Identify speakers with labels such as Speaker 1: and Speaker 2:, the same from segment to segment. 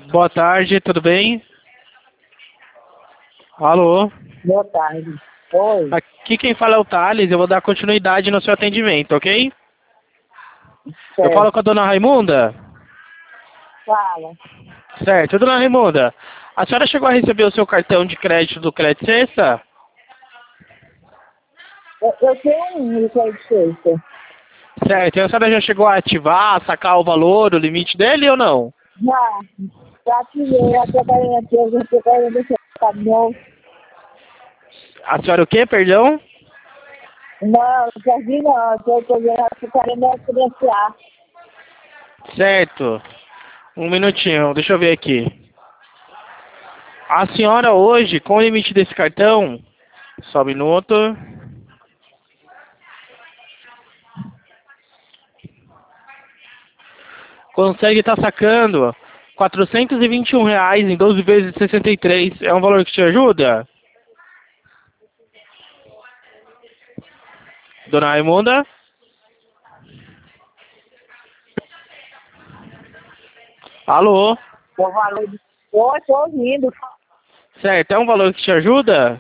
Speaker 1: Boa tarde, tudo bem? Alô?
Speaker 2: Boa tarde. Oi.
Speaker 1: Aqui quem fala é o Thales, eu vou dar continuidade no seu atendimento, ok? Eu falo com
Speaker 2: Certo.
Speaker 1: a dona Raimunda?
Speaker 2: Fala.
Speaker 1: Certo, dona Raimunda, a senhora chegou a receber o seu cartão de crédito do Crédito Sexta?
Speaker 2: Eu tenho um de sexta.
Speaker 1: Certo, e a senhora já chegou a ativar, sacar o valor, o limite dele ou não?
Speaker 2: Já tirei a secretaria aqui, eu já secretaria do seu caminhão.
Speaker 1: A senhora o quê, perdão?
Speaker 2: Não, Jardim não, eu tô vendo a secretaria da credenciar.
Speaker 1: Certo, um minutinho, deixa eu ver aqui. A senhora hoje, com o limite desse cartão, só um minuto, consegue estar sacando R$ 421 em 12 vezes de 63. É um valor que te ajuda? Dona Raimunda? Alô?
Speaker 2: O valor de... Oi, tô ouvindo.
Speaker 1: Certo, é um valor que te ajuda?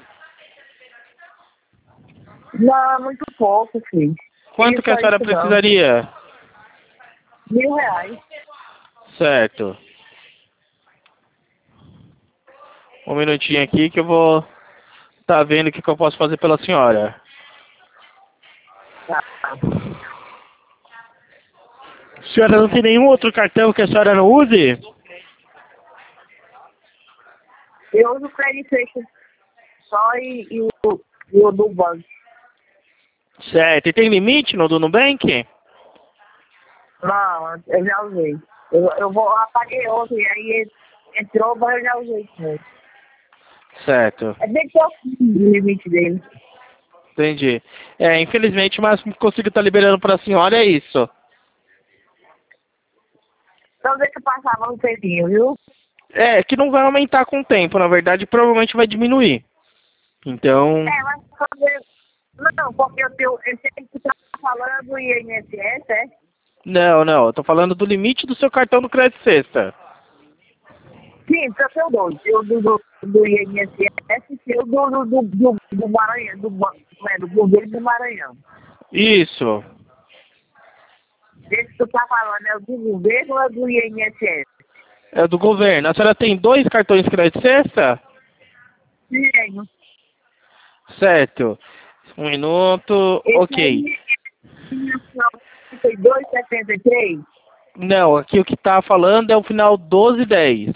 Speaker 2: Não, é muito pouco, filho.
Speaker 1: Quanto que a senhora
Speaker 2: Isso não.
Speaker 1: precisaria?
Speaker 2: R$ 1.000.
Speaker 1: Certo. Um minutinho aqui que eu vou estar vendo o que eu posso fazer pela senhora.
Speaker 2: Tá.
Speaker 1: A senhora não tem nenhum outro cartão que a senhora não use?
Speaker 2: Eu uso o Credit Station só e o do banco.
Speaker 1: Certo. E tem limite no do Nubank?
Speaker 2: Não, eu já usei. Eu apaguei ontem, aí entrou, mas eu já usei também.
Speaker 1: Certo.
Speaker 2: É bem pouquinho o limite dele.
Speaker 1: Entendi. Infelizmente, o máximo que consigo estar liberando para a senhora é isso.
Speaker 2: Então deixa eu passar mais um tempinho, viu?
Speaker 1: É, que não vai aumentar com o tempo, na verdade, provavelmente vai diminuir. Então,
Speaker 2: Mas fazer... Não, porque eu sei que tá falando do INSS, é?
Speaker 1: não, eu tô falando do limite do seu cartão do Crédito Sexta.
Speaker 2: Sim, porque eu tenho dois. Eu do INSS e eu do Maranhão, do governo do Maranhão.
Speaker 1: Isso.
Speaker 2: Esse que tu tá falando é o do governo ou é do INSS?
Speaker 1: É do governo. A senhora tem dois cartões Crédito Sexta?
Speaker 2: Tenho.
Speaker 1: Certo. Um minuto.
Speaker 2: Esse
Speaker 1: Ok.
Speaker 2: aí é 32,73.
Speaker 1: Não, aqui o que tá falando é o final 1210.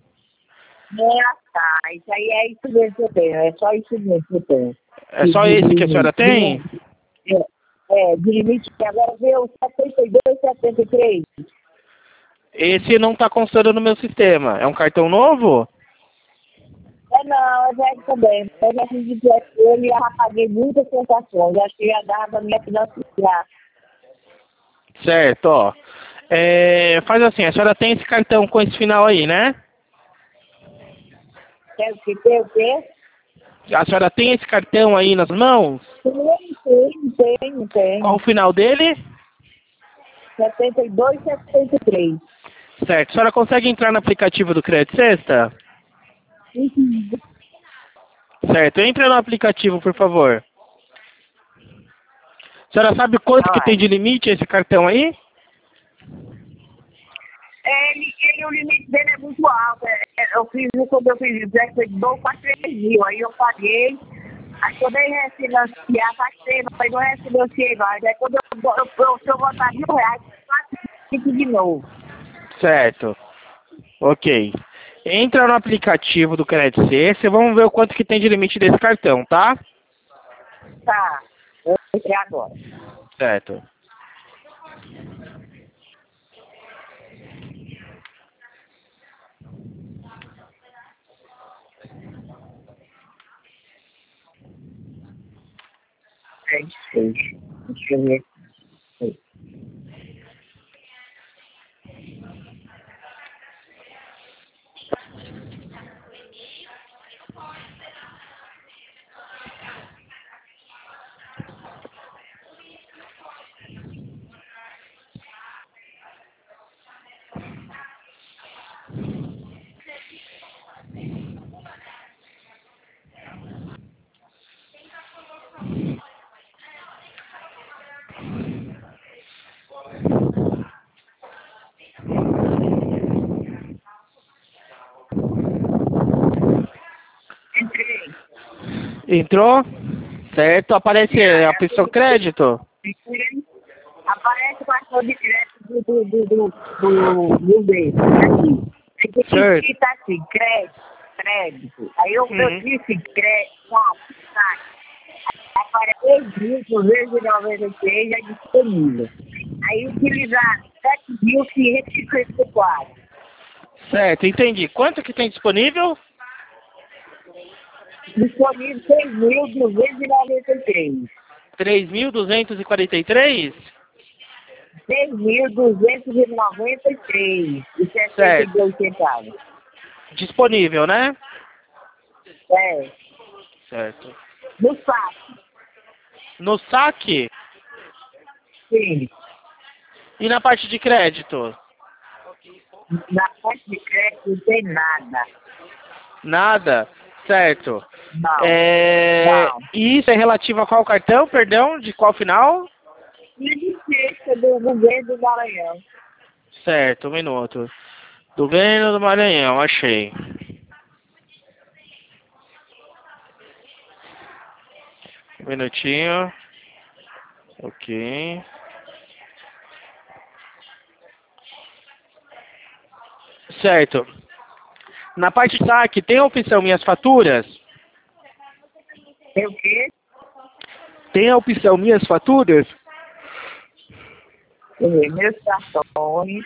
Speaker 2: Tá. Isso aí é isso mesmo que eu tenho. É só isso mesmo que eu tenho.
Speaker 1: É só
Speaker 2: De
Speaker 1: esse que a senhora
Speaker 2: limite.
Speaker 1: tem?
Speaker 2: De limite. Agora vê o 72,73.
Speaker 1: Esse não tá constando no meu sistema. É um cartão novo?
Speaker 2: Não, é velho também. Eu já fiz de ele e já paguei muitas sensações. Acho que já dava pra me financiar.
Speaker 1: Certo, ó. Faz assim, a senhora tem esse cartão com esse final aí, né?
Speaker 2: Tem o que? Tem o quê?
Speaker 1: A senhora tem esse cartão aí nas mãos? Qual o
Speaker 2: Tenho.
Speaker 1: final dele?
Speaker 2: 72,73.
Speaker 1: Certo. A senhora consegue entrar no aplicativo do Crédito Sexta? Certo. Entra no aplicativo, por favor. A senhora sabe quanto que tem
Speaker 2: Olha.
Speaker 1: de limite esse cartão aí?
Speaker 2: O limite dele é muito alto. Quando eu fiz o foi de 2 para 3 mil. Aí eu paguei. Aí quando eu refinanciar, faz tempo. Aí não refinanciei mais. Aí quando se eu botar R$ 1.000, fico de novo.
Speaker 1: Certo. Ok. Entra no aplicativo do Crédito Sexta e vamos ver o quanto que tem de limite desse cartão, tá?
Speaker 2: Tá. Eu entrei agora.
Speaker 1: Certo.
Speaker 2: É difícil. Deixa eu ver.
Speaker 1: Entrou? Certo. Aparece a pessoa crédito?
Speaker 2: Aparece o cartão de crédito do dele, aqui. Aí tem que
Speaker 1: Certo.
Speaker 2: digitar assim, crédito. Aí eu disse crédito, sabe? Aparece 3.293 é disponível. Aí utilizar 7.554.
Speaker 1: Certo, entendi. Quanto que tem disponível?
Speaker 2: Disponível 6.293.
Speaker 1: 3.243?
Speaker 2: 6.293 e
Speaker 1: Certo.
Speaker 2: 62 centavos.
Speaker 1: Disponível, né?
Speaker 2: É,
Speaker 1: Certo.
Speaker 2: no saco,
Speaker 1: No saque
Speaker 2: sim.
Speaker 1: e na parte de crédito?
Speaker 2: Na parte de crédito não tem nada.
Speaker 1: Nada? Certo.
Speaker 2: Não, não.
Speaker 1: E isso é relativo a qual cartão, perdão? De qual final?
Speaker 2: E de sexta do governo do Maranhão.
Speaker 1: Certo, um minuto. Do governo do Maranhão, achei. Um minutinho. Ok. Certo. Na parte de saque, tem a opção Minhas Faturas?
Speaker 2: Tem o quê?
Speaker 1: Tem a opção Minhas Faturas?
Speaker 2: Deixa eu ver, meus cartões.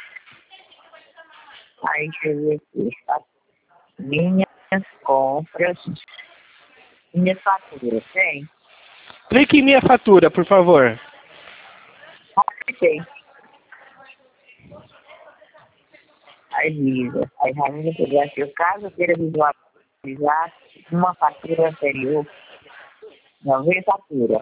Speaker 2: Aí deixa eu ver aqui. Minhas compras. Minhas faturas, tem?
Speaker 1: Clique em Minha Fatura, por favor.
Speaker 2: Tem. Aí visa. Aí Ramiro pegar aqui. Caso queira visualizar uma fatura anterior, não vem fatura.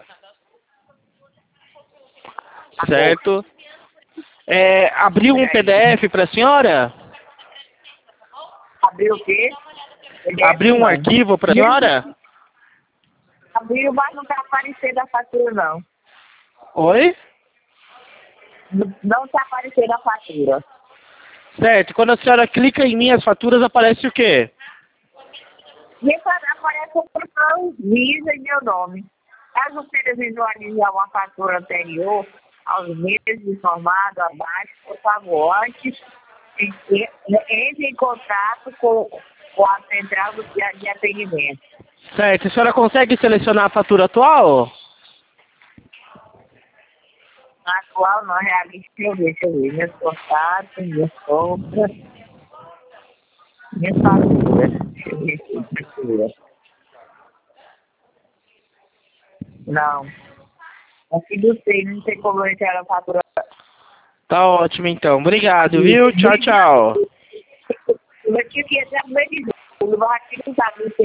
Speaker 1: Certo. Abriu um PDF para a senhora?
Speaker 2: Abriu o quê?
Speaker 1: Abriu um
Speaker 2: Não.
Speaker 1: arquivo para a senhora?
Speaker 2: Abriu, mas não tá aparecendo a fatura, não.
Speaker 1: Oi?
Speaker 2: Não tá aparecendo a fatura.
Speaker 1: Certo. Quando a senhora clica em Minhas Faturas, aparece o quê?
Speaker 2: E aparece o cartão Visa e meu nome. Caso queira visualizar uma fatura anterior, aos meses informado abaixo, por favor, antes, entre em contato com a central de atendimento.
Speaker 1: Certo. A senhora consegue selecionar a fatura atual?
Speaker 2: Na atual, não realista, deixa eu ver. Meus contatos, minhas compras, minhas faturas. Deixa eu ver aqui, fatura. Não. Aqui do sei, não tem como entrar a fatura.
Speaker 1: Tá ótimo, então. Obrigado, viu? Tchau, tchau.
Speaker 2: Eu tinha que entrar no meio de julho, mas aqui não sabe